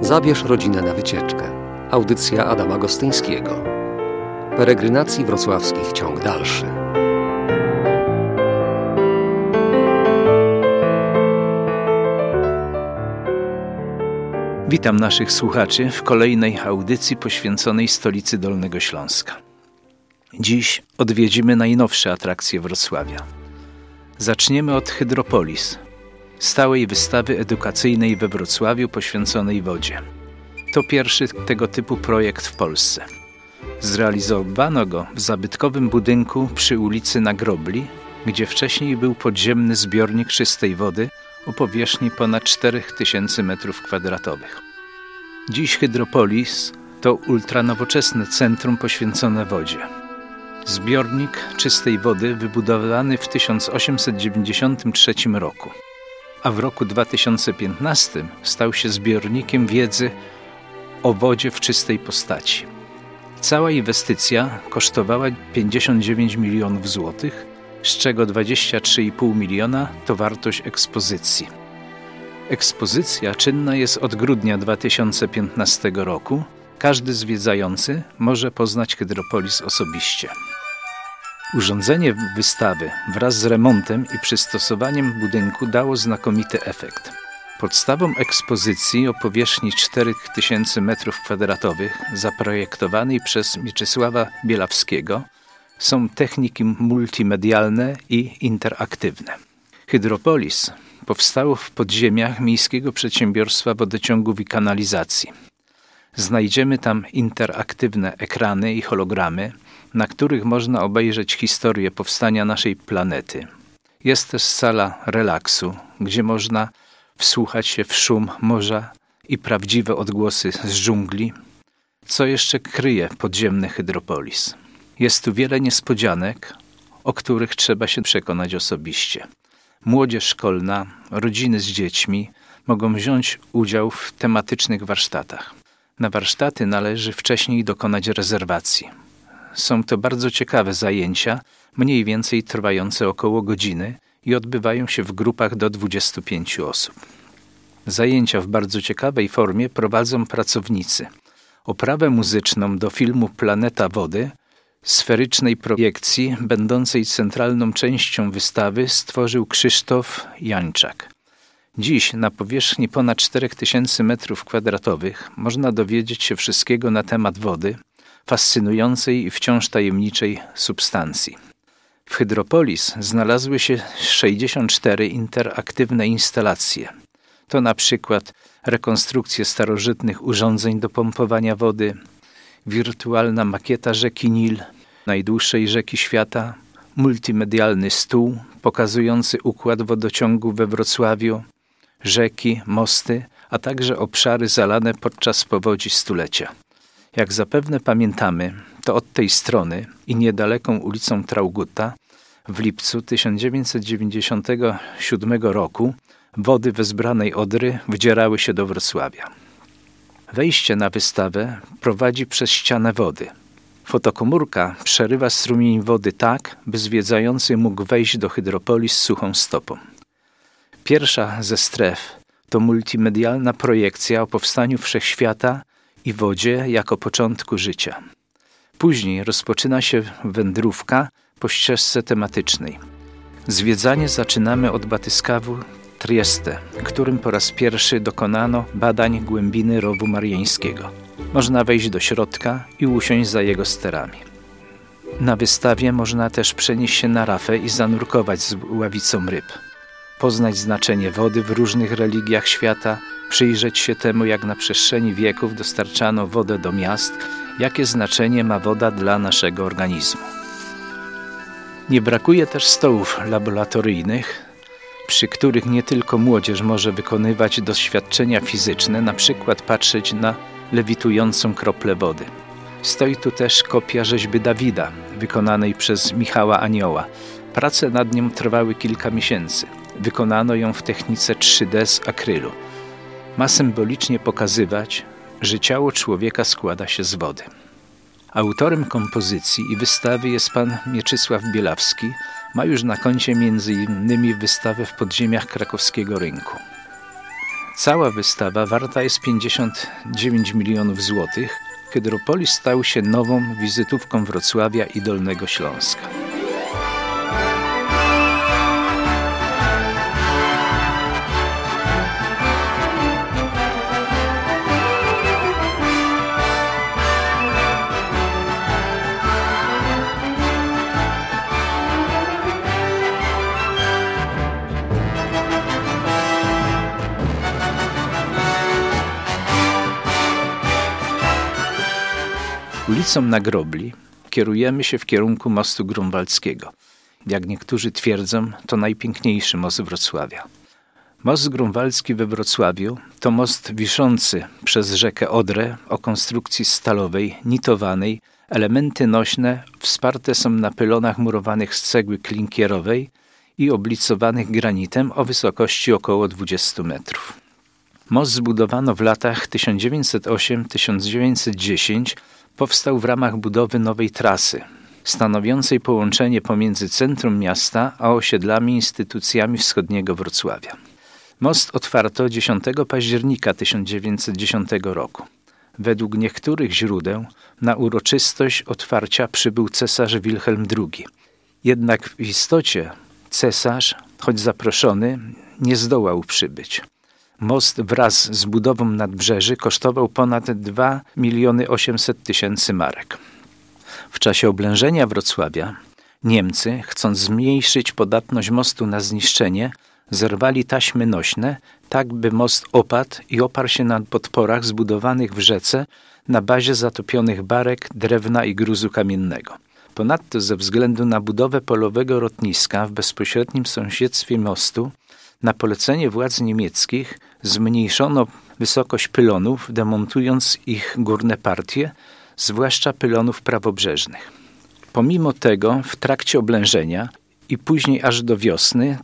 Zabierz rodzinę na wycieczkę. Audycja Adama Gostyńskiego. Peregrynacji wrocławskich ciąg dalszy. Witam naszych słuchaczy w kolejnej audycji poświęconej stolicy Dolnego Śląska. Dziś odwiedzimy najnowsze atrakcje Wrocławia. Zaczniemy od Hydropolis, stałej wystawy edukacyjnej we Wrocławiu poświęconej wodzie. To pierwszy tego typu projekt w Polsce. Zrealizowano go w zabytkowym budynku przy ulicy Nagrobli, gdzie wcześniej był podziemny zbiornik czystej wody o powierzchni ponad 4000 m2. Dziś Hydropolis to ultranowoczesne centrum poświęcone wodzie. Zbiornik czystej wody wybudowany w 1893 roku, a w roku 2015 stał się zbiornikiem wiedzy o wodzie w czystej postaci. Cała inwestycja kosztowała 59 milionów złotych, z czego 23,5 miliona to wartość ekspozycji. Ekspozycja czynna jest od grudnia 2015 roku. Każdy zwiedzający może poznać Hydropolis osobiście. Urządzenie wystawy wraz z remontem i przystosowaniem budynku dało znakomity efekt. Podstawą ekspozycji o powierzchni 4000 m2 zaprojektowanej przez Mieczysława Bielawskiego są techniki multimedialne i interaktywne. Hydropolis powstało w podziemiach Miejskiego Przedsiębiorstwa Wodociągów i Kanalizacji. Znajdziemy tam interaktywne ekrany i hologramy, na których można obejrzeć historię powstania naszej planety. Jest też sala relaksu, gdzie można wsłuchać się w szum morza i prawdziwe odgłosy z dżungli. Co jeszcze kryje podziemny Hydropolis? Jest tu wiele niespodzianek, o których trzeba się przekonać osobiście. Młodzież szkolna, rodziny z dziećmi mogą wziąć udział w tematycznych warsztatach. Na warsztaty należy wcześniej dokonać rezerwacji. Są to bardzo ciekawe zajęcia, mniej więcej trwające około godziny i odbywają się w grupach do 25 osób. Zajęcia w bardzo ciekawej formie prowadzą pracownicy. Oprawę muzyczną do filmu Planeta Wody, sferycznej projekcji będącej centralną częścią wystawy, stworzył Krzysztof Jańczak. Dziś na powierzchni ponad 4000 m2 można dowiedzieć się wszystkiego na temat wody, fascynującej i wciąż tajemniczej substancji. W Hydropolis znalazły się 64 interaktywne instalacje. To na przykład rekonstrukcje starożytnych urządzeń do pompowania wody, wirtualna makieta rzeki Nil, najdłuższej rzeki świata, multimedialny stół pokazujący układ wodociągu we Wrocławiu, rzeki, mosty, a także obszary zalane podczas powodzi stulecia. Jak zapewne pamiętamy, to od tej strony i niedaleką ulicą Traugutta w lipcu 1997 roku wody wezbranej Odry wdzierały się do Wrocławia. Wejście na wystawę prowadzi przez ścianę wody. Fotokomórka przerywa strumień wody tak, by zwiedzający mógł wejść do Hydropolis suchą stopą. Pierwsza ze stref to multimedialna projekcja o powstaniu wszechświata i wodzie jako początku życia. Później rozpoczyna się wędrówka po ścieżce tematycznej. Zwiedzanie zaczynamy od batyskawu Trieste, którym po raz pierwszy dokonano badań głębiny rowu mariańskiego. Można wejść do środka i usiąść za jego sterami. Na wystawie można też przenieść się na rafę i zanurkować z ławicą ryb. Poznać znaczenie wody w różnych religiach świata, przyjrzeć się temu, jak na przestrzeni wieków dostarczano wodę do miast, jakie znaczenie ma woda dla naszego organizmu. Nie brakuje też stołów laboratoryjnych, przy których nie tylko młodzież może wykonywać doświadczenia fizyczne, na przykład patrzeć na lewitującą kroplę wody. Stoi tu też kopia rzeźby Dawida, wykonanej przez Michała Anioła. Prace nad nią trwały kilka miesięcy. Wykonano ją w technice 3D z akrylu. Ma symbolicznie pokazywać, że ciało człowieka składa się z wody. Autorem kompozycji i wystawy jest pan Mieczysław Bielawski. Ma już na koncie m.in. wystawę w podziemiach krakowskiego rynku. Cała wystawa warta jest 59 milionów złotych. Hydropolis stał się nową wizytówką Wrocławia i Dolnego Śląska. Ulicą na Grobli kierujemy się w kierunku mostu grunwaldzkiego. Jak niektórzy twierdzą, to najpiękniejszy most Wrocławia. Most grunwaldzki we Wrocławiu to most wiszący przez rzekę Odrę o konstrukcji stalowej, nitowanej. Elementy nośne wsparte są na pylonach murowanych z cegły klinkierowej i oblicowanych granitem o wysokości około 20 metrów. Most zbudowano w latach 1908-1910. Powstał w ramach budowy nowej trasy, stanowiącej połączenie pomiędzy centrum miasta a osiedlami i instytucjami wschodniego Wrocławia. Most otwarto 10 października 1910 roku. Według niektórych źródeł na uroczystość otwarcia przybył cesarz Wilhelm II. Jednak w istocie cesarz, choć zaproszony, nie zdołał przybyć. Most wraz z budową nadbrzeży kosztował ponad 2 800 000 marek. W czasie oblężenia Wrocławia Niemcy, chcąc zmniejszyć podatność mostu na zniszczenie, zerwali taśmy nośne, tak by most opadł i oparł się na podporach zbudowanych w rzece na bazie zatopionych barek, drewna i gruzu kamiennego. Ponadto ze względu na budowę polowego lotniska w bezpośrednim sąsiedztwie mostu, na polecenie władz niemieckich zmniejszono wysokość pylonów, demontując ich górne partie, zwłaszcza pylonów prawobrzeżnych. Pomimo tego w trakcie oblężenia i później aż do wiosny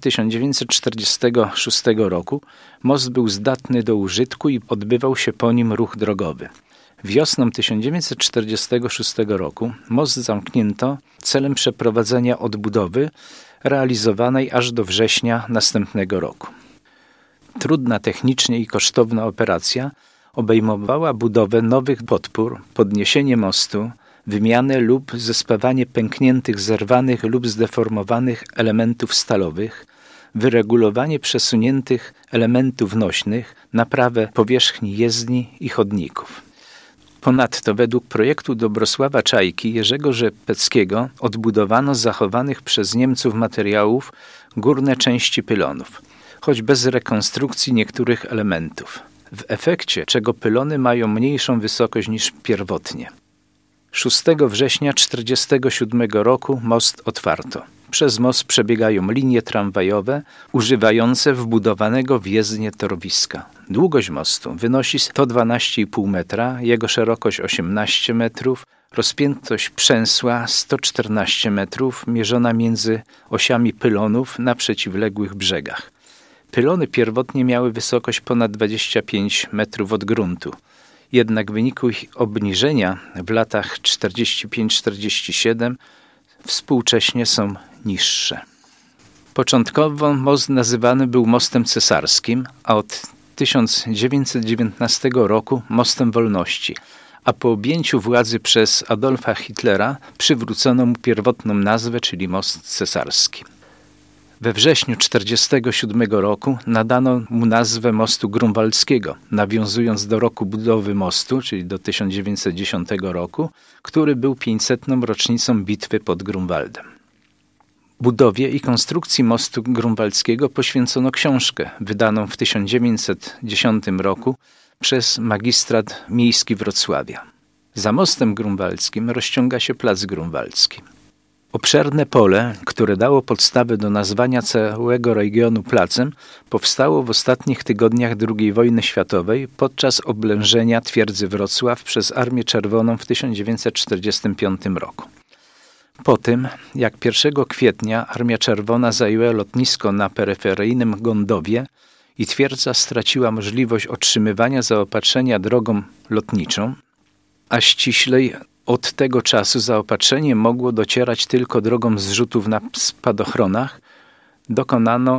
1946 roku most był zdatny do użytku i odbywał się po nim ruch drogowy. Wiosną 1946 roku most zamknięto celem przeprowadzenia odbudowy realizowanej aż do września następnego roku. Trudna technicznie i kosztowna operacja obejmowała budowę nowych podpór, podniesienie mostu, wymianę lub zespawanie pękniętych, zerwanych lub zdeformowanych elementów stalowych, wyregulowanie przesuniętych elementów nośnych, naprawę powierzchni jezdni i chodników. Ponadto według projektu Dobrosława Czajki i Jerzego Rzepeckiego odbudowano z zachowanych przez Niemców materiałów górne części pylonów, choć bez rekonstrukcji niektórych elementów, w efekcie czego pylony mają mniejszą wysokość niż pierwotnie. 6 września 1947 roku most otwarto. Przez most przebiegają linie tramwajowe używające wbudowanego w jezdnię torowiska. Długość mostu wynosi 112,5 metra, jego szerokość 18 metrów, rozpiętość przęsła 114 metrów, mierzona między osiami pylonów na przeciwległych brzegach. Pylony pierwotnie miały wysokość ponad 25 metrów od gruntu. Jednak w wyniku ich obniżenia w latach 45-47 współcześnie są niższe. Początkowo most nazywany był mostem cesarskim, a od 1919 roku mostem wolności, a po objęciu władzy przez Adolfa Hitlera przywrócono mu pierwotną nazwę, czyli most cesarski. We wrześniu 1947 roku nadano mu nazwę mostu grunwaldzkiego, nawiązując do roku budowy mostu, czyli do 1910 roku, który był 500. rocznicą bitwy pod Grunwaldem. Budowie i konstrukcji mostu grunwaldzkiego poświęcono książkę wydaną w 1910 roku przez Magistrat Miejski Wrocławia. Za mostem grunwaldzkim rozciąga się Plac Grunwaldzki. Obszerne pole, które dało podstawę do nazwania całego regionu placem, powstało w ostatnich tygodniach II wojny światowej podczas oblężenia twierdzy Wrocław przez Armię Czerwoną w 1945 roku. Po tym, jak 1 kwietnia Armia Czerwona zajęła lotnisko na peryferyjnym Gondowie i twierdza straciła możliwość otrzymywania zaopatrzenia drogą lotniczą, a ściślej od tego czasu zaopatrzenie mogło docierać tylko drogą zrzutów na spadochronach, dokonano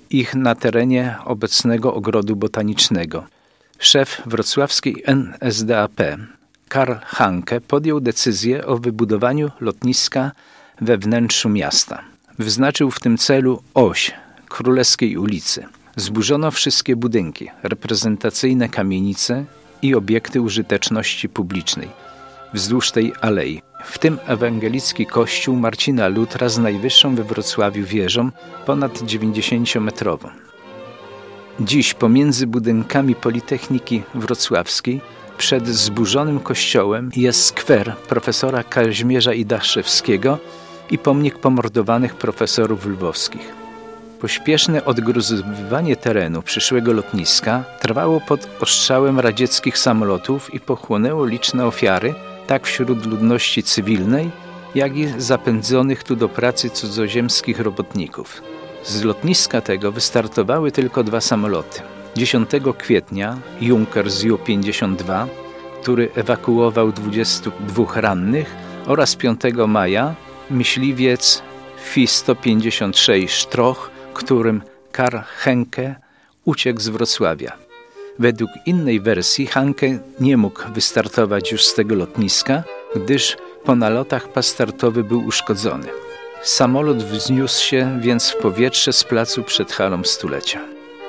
ich na terenie obecnego Ogrodu Botanicznego. Szef wrocławskiej NSDAP Karl Hanke podjął decyzję o wybudowaniu lotniska we wnętrzu miasta. Wyznaczył w tym celu oś Królewskiej ulicy. Zburzono wszystkie budynki, reprezentacyjne kamienice i obiekty użyteczności publicznej wzdłuż tej alei, w tym ewangelicki kościół Marcina Lutra z najwyższą we Wrocławiu wieżą ponad 90-metrową. Dziś pomiędzy budynkami Politechniki Wrocławskiej przed zburzonym kościołem jest skwer profesora Kazimierza Idaszewskiego i pomnik pomordowanych profesorów lwowskich. Pośpieszne odgruzowywanie terenu przyszłego lotniska trwało pod ostrzałem radzieckich samolotów i pochłonęło liczne ofiary, tak wśród ludności cywilnej, jak i zapędzonych tu do pracy cudzoziemskich robotników. Z lotniska tego wystartowały tylko 2 samoloty. 10 kwietnia Junkers Ju-52, który ewakuował 22 rannych, oraz 5 maja myśliwiec Fi-156 Sztroch, którym Karl Henke uciekł z Wrocławia. Według innej wersji Hanke nie mógł wystartować już z tego lotniska, gdyż po nalotach pas startowy był uszkodzony. Samolot wzniósł się więc w powietrze z placu przed halą stulecia.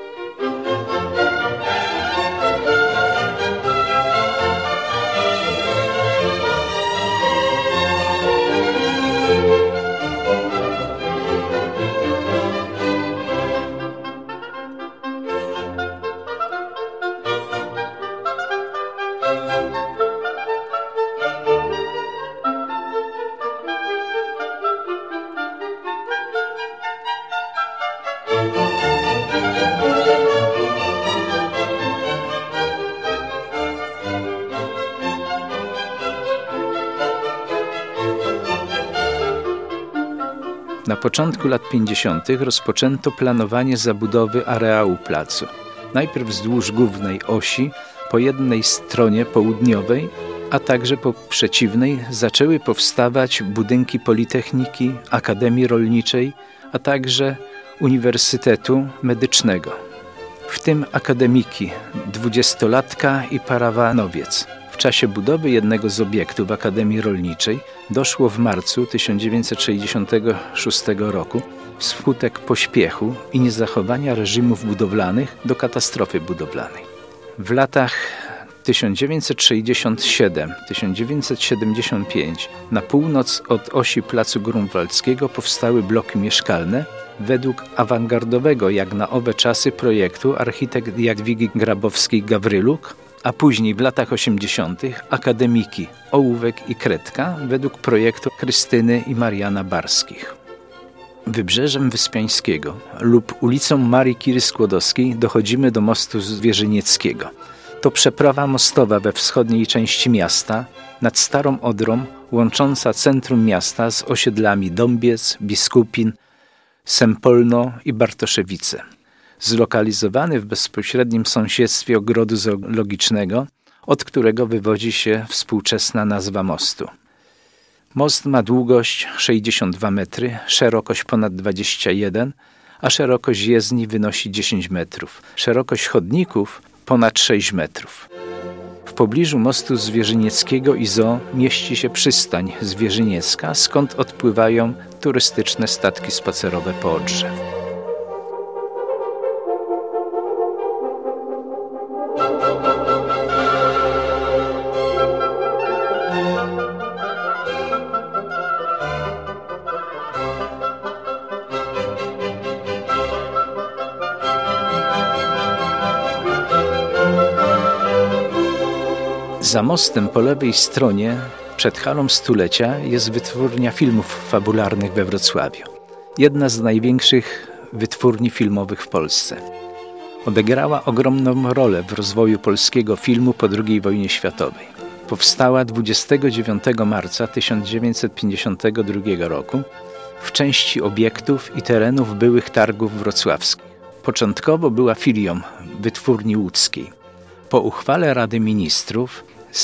Na początku lat 50. rozpoczęto planowanie zabudowy areału placu. Najpierw wzdłuż głównej osi, po jednej stronie południowej, a także po przeciwnej zaczęły powstawać budynki Politechniki, Akademii Rolniczej, a także Uniwersytetu Medycznego, w tym akademiki, 20-latka i parawanowiec. W czasie budowy jednego z obiektów Akademii Rolniczej doszło w marcu 1966 roku wskutek pośpiechu i niezachowania reżimów budowlanych do katastrofy budowlanej. W latach 1967-1975 na północ od osi Placu Grunwaldzkiego powstały bloki mieszkalne według awangardowego jak na owe czasy projektu architekt Jadwigi Grabowskiej-Gawryluk, a później w latach 80. akademiki Ołówek i Kredka według projektu Krystyny i Mariana Barskich. Wybrzeżem Wyspiańskiego lub ulicą Marii Kiry Skłodowskiej dochodzimy do mostu Zwierzynieckiego. To przeprawa mostowa we wschodniej części miasta nad Starą Odrą, łącząca centrum miasta z osiedlami Dąbiec, Biskupin, Sempolno i Bartoszewice. Zlokalizowany w bezpośrednim sąsiedztwie ogrodu zoologicznego, od którego wywodzi się współczesna nazwa mostu. Most ma długość 62 metry, szerokość ponad 21, a szerokość jezdni wynosi 10 metrów. Szerokość chodników ponad 6 metrów. W pobliżu mostu Zwierzynieckiego i zoo mieści się przystań Zwierzyniecka, skąd odpływają turystyczne statki spacerowe po Odrze. Za mostem po lewej stronie, przed halą stulecia, jest wytwórnia filmów fabularnych we Wrocławiu. Jedna z największych wytwórni filmowych w Polsce. Odegrała ogromną rolę w rozwoju polskiego filmu po II wojnie światowej. Powstała 29 marca 1952 roku w części obiektów i terenów byłych targów wrocławskich. Początkowo była filią Wytwórni Łódzkiej. Po uchwale Rady Ministrów z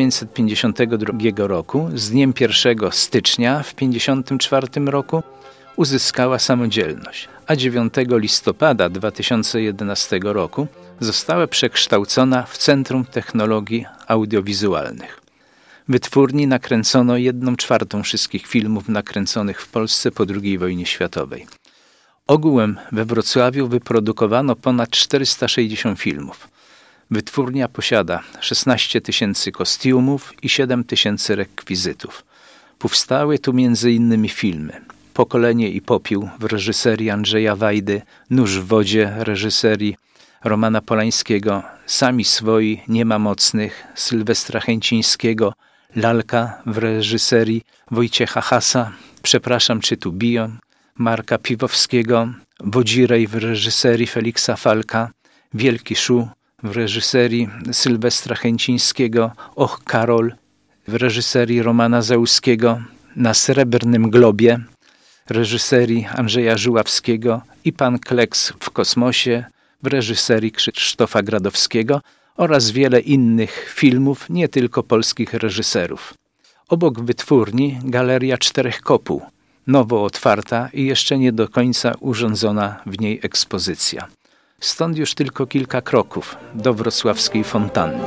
1952 roku, z dniem 1 stycznia w 1954 roku uzyskała samodzielność, a 9 listopada 2011 roku została przekształcona w Centrum Technologii Audiowizualnych. W wytwórni nakręcono 1/4 wszystkich filmów nakręconych w Polsce po II wojnie światowej. Ogółem we Wrocławiu wyprodukowano ponad 460 filmów. Wytwórnia posiada 16 000 kostiumów i 7 000 rekwizytów. Powstały tu m.in. filmy Pokolenie i popiół w reżyserii Andrzeja Wajdy, Nóż w wodzie reżyserii Romana Polańskiego, Sami swoi, nie ma mocnych Sylwestra Chęcińskiego, Lalka w reżyserii Wojciecha Hasa, Przepraszam, czy tu biją Marka Piwowskiego, Wodzirej w reżyserii Feliksa Falka, Wielki Szu w reżyserii Sylwestra Chęcińskiego, Och Karol w reżyserii Romana Załuskiego, Na srebrnym globie reżyserii Andrzeja Żuławskiego i Pan Kleks w kosmosie w reżyserii Krzysztofa Gradowskiego oraz wiele innych filmów, nie tylko polskich reżyserów. Obok wytwórni Galeria Czterech Kopuł, nowo otwarta i jeszcze nie do końca urządzona w niej ekspozycja. Stąd już tylko kilka kroków do wrocławskiej fontanny.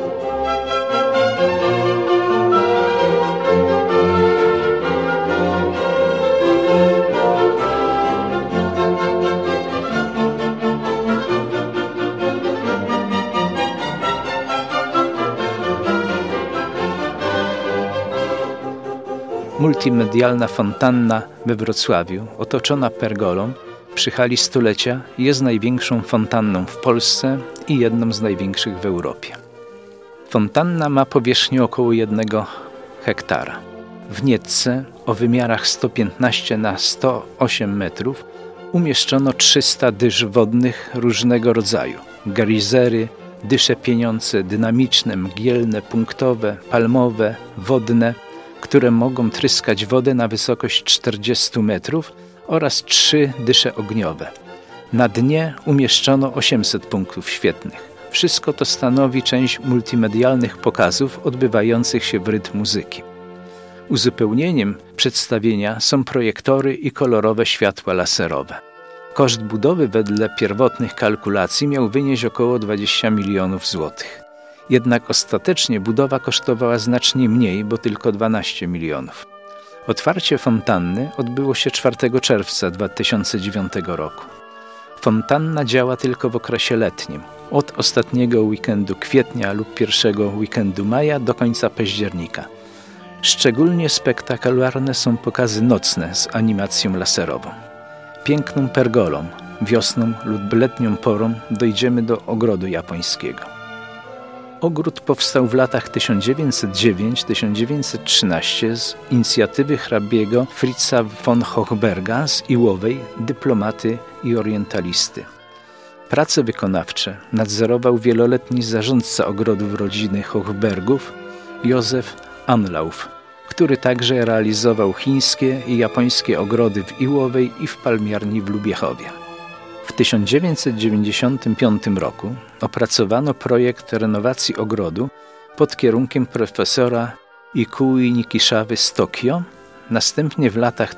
Multimedialna fontanna we Wrocławiu, otoczona pergolą, przy hali stulecia jest największą fontanną w Polsce i jedną z największych w Europie. Fontanna ma powierzchnię około 1 hektara. W nietce o wymiarach 115 na 108 metrów umieszczono 300 dysz wodnych różnego rodzaju. Gejzery, dysze pieniące, dynamiczne, mgielne, punktowe, palmowe, wodne, które mogą tryskać wodę na wysokość 40 metrów oraz 3 dysze ogniowe. Na dnie umieszczono 800 punktów świetlnych. Wszystko to stanowi część multimedialnych pokazów odbywających się w rytm muzyki. Uzupełnieniem przedstawienia są projektory i kolorowe światła laserowe. Koszt budowy wedle pierwotnych kalkulacji miał wynieść około 20 milionów złotych. Jednak ostatecznie budowa kosztowała znacznie mniej, bo tylko 12 milionów. Otwarcie fontanny odbyło się 4 czerwca 2009 roku. Fontanna działa tylko w okresie letnim, od ostatniego weekendu kwietnia lub pierwszego weekendu maja do końca października. Szczególnie spektakularne są pokazy nocne z animacją laserową. Piękną pergolą, wiosną lub letnią porą dojdziemy do ogrodu japońskiego. Ogród powstał w latach 1909-1913 z inicjatywy hrabiego Fritza von Hochberga z Iłowej, dyplomaty i orientalisty. Prace wykonawcze nadzorował wieloletni zarządca ogrodów rodziny Hochbergów Józef Anlauf, który także realizował chińskie i japońskie ogrody w Iłowej i w palmiarni w Lubiechowie. W 1995 roku opracowano projekt renowacji ogrodu pod kierunkiem profesora Ikui Nikiszawy z Tokio. Następnie w latach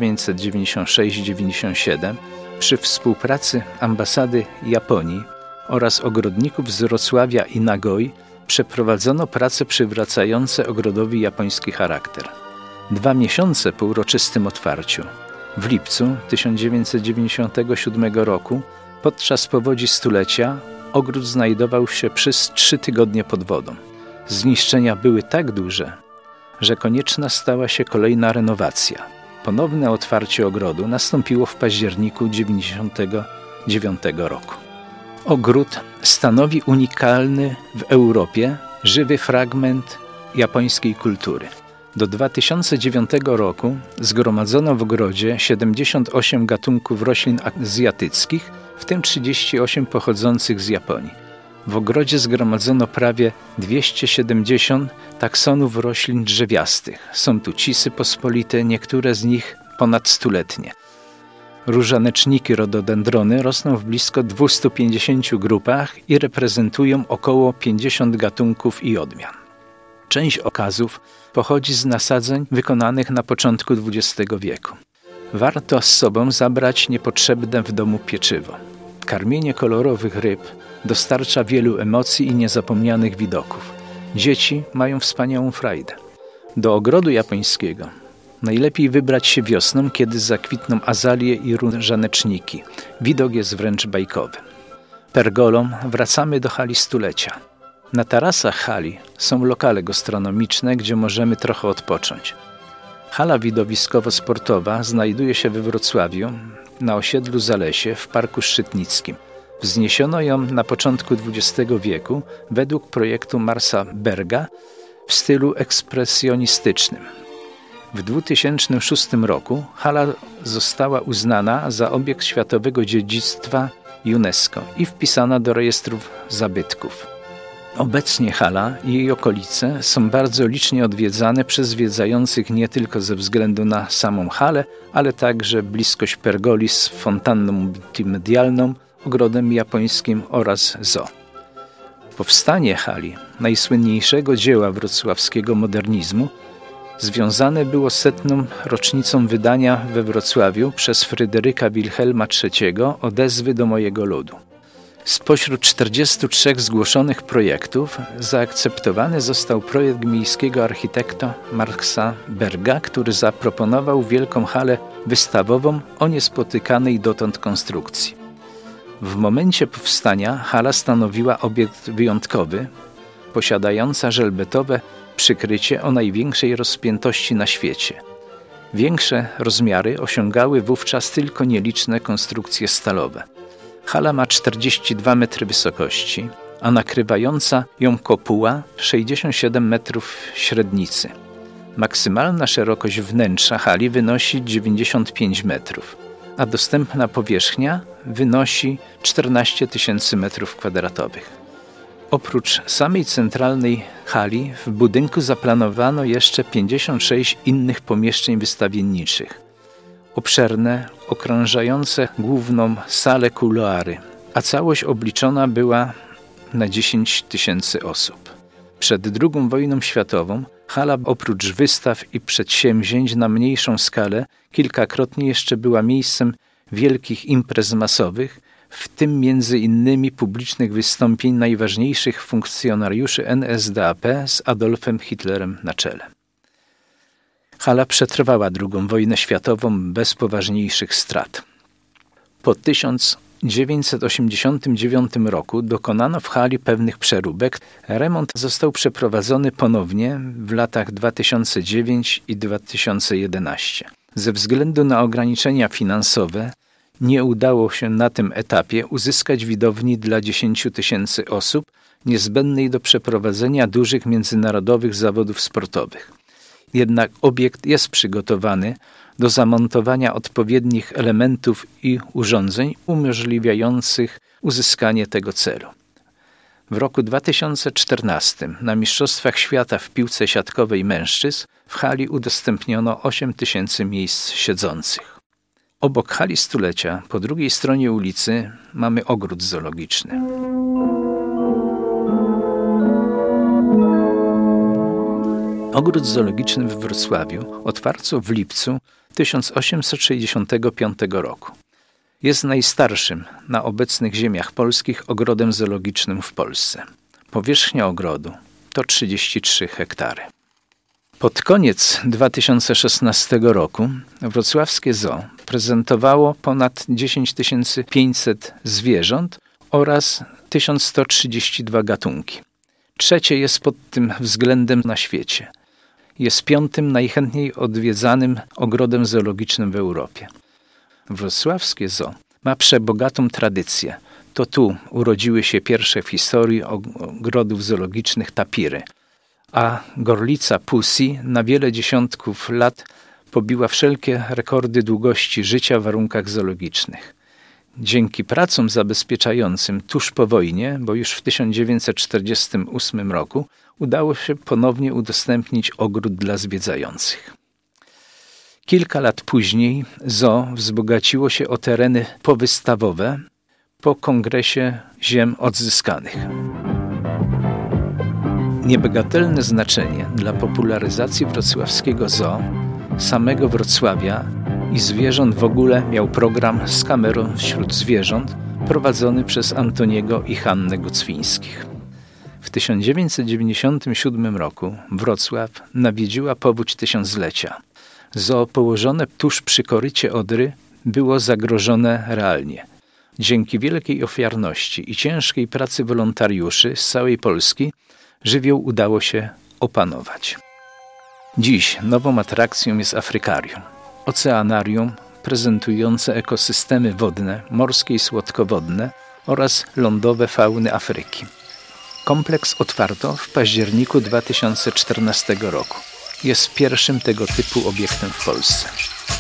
1996-97 przy współpracy ambasady Japonii oraz ogrodników z Wrocławia i Nagoi przeprowadzono prace przywracające ogrodowi japoński charakter. 2 miesiące po uroczystym otwarciu, w lipcu 1997 roku, podczas powodzi stulecia, ogród znajdował się przez 3 tygodnie pod wodą. Zniszczenia były tak duże, że konieczna stała się kolejna renowacja. Ponowne otwarcie ogrodu nastąpiło w październiku 1999 roku. Ogród stanowi unikalny w Europie żywy fragment japońskiej kultury. Do 2009 roku zgromadzono w ogrodzie 78 gatunków roślin azjatyckich, w tym 38 pochodzących z Japonii. W ogrodzie zgromadzono prawie 270 taksonów roślin drzewiastych. Są tu cisy pospolite, niektóre z nich ponad 100-letnie. Różaneczniki rododendrony rosną w blisko 250 grupach i reprezentują około 50 gatunków i odmian. Część okazów pochodzi z nasadzeń wykonanych na początku XX wieku. Warto z sobą zabrać niepotrzebne w domu pieczywo. Karmienie kolorowych ryb dostarcza wielu emocji i niezapomnianych widoków. Dzieci mają wspaniałą frajdę. Do ogrodu japońskiego najlepiej wybrać się wiosną, kiedy zakwitną azalie i różaneczniki. Widok jest wręcz bajkowy. Pergolą wracamy do hali stulecia. Na tarasach hali są lokale gastronomiczne, gdzie możemy trochę odpocząć. Hala widowiskowo-sportowa znajduje się we Wrocławiu, na osiedlu Zalesie w Parku Szczytnickim. Wzniesiono ją na początku XX wieku według projektu Marsa Berga w stylu ekspresjonistycznym. W 2006 roku hala została uznana za obiekt światowego dziedzictwa UNESCO i wpisana do rejestrów zabytków. Obecnie hala i jej okolice są bardzo licznie odwiedzane przez zwiedzających nie tylko ze względu na samą halę, ale także bliskość pergoli z fontanną multimedialną, ogrodem japońskim oraz zoo. Powstanie hali, najsłynniejszego dzieła wrocławskiego modernizmu, związane było z 100. rocznicą wydania we Wrocławiu przez Fryderyka Wilhelma III Odezwy do mojego ludu. Spośród 43 zgłoszonych projektów zaakceptowany został projekt miejskiego architekta Marsa Berga, który zaproponował wielką halę wystawową o niespotykanej dotąd konstrukcji. W momencie powstania hala stanowiła obiekt wyjątkowy, posiadająca żelbetowe przykrycie o największej rozpiętości na świecie. Większe rozmiary osiągały wówczas tylko nieliczne konstrukcje stalowe. Hala ma 42 metry wysokości, a nakrywająca ją kopuła 67 metrów średnicy. Maksymalna szerokość wnętrza hali wynosi 95 metrów, a dostępna powierzchnia wynosi 14 000 metrów kwadratowych. Oprócz samej centralnej hali w budynku zaplanowano jeszcze 56 innych pomieszczeń wystawienniczych. Obszerne, okrążające główną salę kuluary, a całość obliczona była na 10 000 osób. Przed II wojną światową hala oprócz wystaw i przedsięwzięć na mniejszą skalę kilkakrotnie jeszcze była miejscem wielkich imprez masowych, w tym między innymi publicznych wystąpień najważniejszych funkcjonariuszy NSDAP z Adolfem Hitlerem na czele. Hala przetrwała II wojnę światową bez poważniejszych strat. Po 1989 roku dokonano w hali pewnych przeróbek. Remont został przeprowadzony ponownie w latach 2009 i 2011. Ze względu na ograniczenia finansowe nie udało się na tym etapie uzyskać widowni dla 10 000 osób niezbędnej do przeprowadzenia dużych międzynarodowych zawodów sportowych. Jednak obiekt jest przygotowany do zamontowania odpowiednich elementów i urządzeń umożliwiających uzyskanie tego celu. W roku 2014 na Mistrzostwach Świata w piłce siatkowej mężczyzn w hali udostępniono 8 000 miejsc siedzących. Obok hali stulecia, po drugiej stronie ulicy, mamy ogród zoologiczny. Ogród zoologiczny w Wrocławiu otwarto w lipcu 1865 roku. Jest najstarszym na obecnych ziemiach polskich ogrodem zoologicznym w Polsce. Powierzchnia ogrodu to 33 hektary. Pod koniec 2016 roku wrocławskie zoo prezentowało ponad 10 500 zwierząt oraz 1132 gatunki. Trzecie jest pod tym względem na świecie. Jest 5. najchętniej odwiedzanym ogrodem zoologicznym w Europie. Wrocławskie zoo ma przebogatą tradycję. To tu urodziły się pierwsze w historii ogrodów zoologicznych tapiry, a gorlica Pussy na wiele dziesiątków lat pobiła wszelkie rekordy długości życia w warunkach zoologicznych. Dzięki pracom zabezpieczającym tuż po wojnie, bo już w 1948 roku, udało się ponownie udostępnić ogród dla zwiedzających. Kilka lat później zoo wzbogaciło się o tereny powystawowe po Kongresie Ziem Odzyskanych. Niebagatelne znaczenie dla popularyzacji wrocławskiego zoo, samego Wrocławia i zwierząt w ogóle miał program Z kamerą wśród zwierząt prowadzony przez Antoniego i Hannę Gucwińskich. W 1997 roku Wrocław nawiedziła powódź tysiąclecia. Zoo położone tuż przy korycie Odry było zagrożone realnie. Dzięki wielkiej ofiarności i ciężkiej pracy wolontariuszy z całej Polski żywioł udało się opanować. Dziś nową atrakcją jest Afrykarium, oceanarium prezentujące ekosystemy wodne, morskie i słodkowodne oraz lądowe fauny Afryki. Kompleks otwarto w październiku 2014 roku. Jest pierwszym tego typu obiektem w Polsce.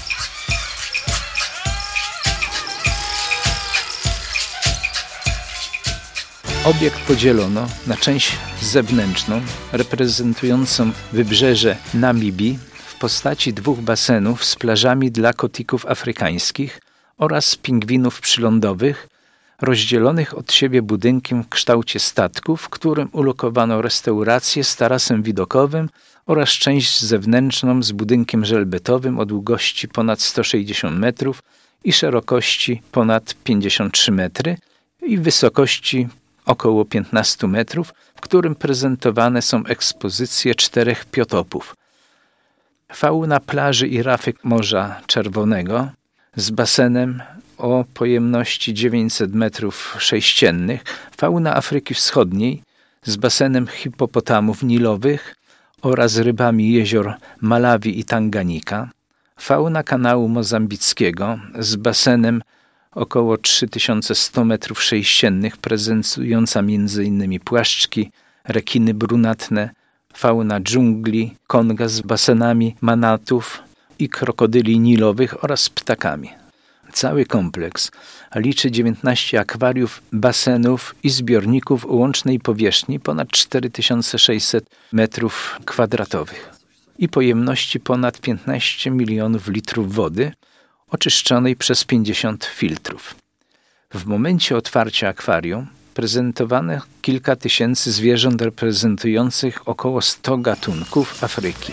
Obiekt podzielono na część zewnętrzną, reprezentującą wybrzeże Namibii w postaci 2 basenów z plażami dla kotików afrykańskich oraz pingwinów przylądowych, rozdzielonych od siebie budynkiem w kształcie statku, w którym ulokowano restaurację z tarasem widokowym oraz część zewnętrzną z budynkiem żelbetowym o długości ponad 160 metrów i szerokości ponad 53 metry i wysokości około 15 metrów, w którym prezentowane są ekspozycje 4 biotopów. Fauna plaży i rafy Morza Czerwonego z basenem o pojemności 900 metrów sześciennych, fauna Afryki Wschodniej z basenem hipopotamów nilowych oraz rybami jezior Malawi i Tanganika, fauna kanału mozambickiego z basenem około 3100 metrów sześciennych, prezentująca m.in. płaszczki, rekiny brunatne, fauna dżungli Konga z basenami manatów i krokodyli nilowych oraz ptakami. Cały kompleks liczy 19 akwariów, basenów i zbiorników o łącznej powierzchni ponad 4600 m2 i pojemności ponad 15 milionów litrów wody oczyszczonej przez 50 filtrów. W momencie otwarcia akwarium prezentowano kilka tysięcy zwierząt reprezentujących około 100 gatunków Afryki.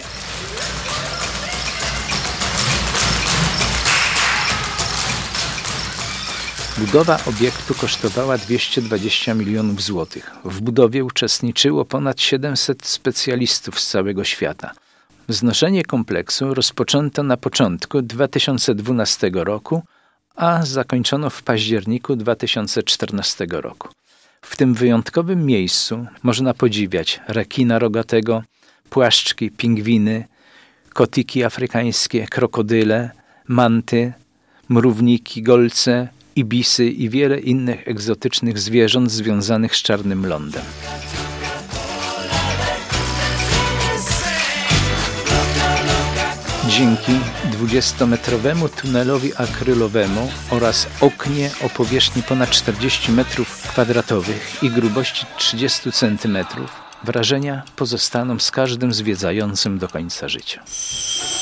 Budowa obiektu kosztowała 220 milionów złotych. W budowie uczestniczyło ponad 700 specjalistów z całego świata. Wznoszenie kompleksu rozpoczęto na początku 2012 roku, a zakończono w październiku 2014 roku. W tym wyjątkowym miejscu można podziwiać rekina rogatego, płaszczki, pingwiny, kotiki afrykańskie, krokodyle, manty, mrówniki, golce, ibisy i wiele innych egzotycznych zwierząt związanych z czarnym lądem. Dzięki 20-metrowemu tunelowi akrylowemu oraz oknie o powierzchni ponad 40 m2 i grubości 30 cm wrażenia pozostaną z każdym zwiedzającym do końca życia.